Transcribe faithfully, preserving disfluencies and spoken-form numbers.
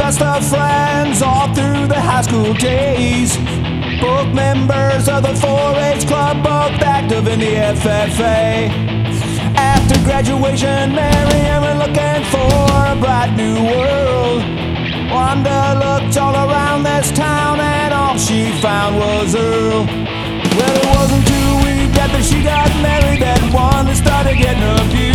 best of friends all through the high school days. Both members of the four H club, both active in the F F A. After graduation, Mary Ann went looking for a bright new world. Wanda looked all around this town and all she found was Earl. Well, it wasn't two weeks after she got married that Wanda started getting abused.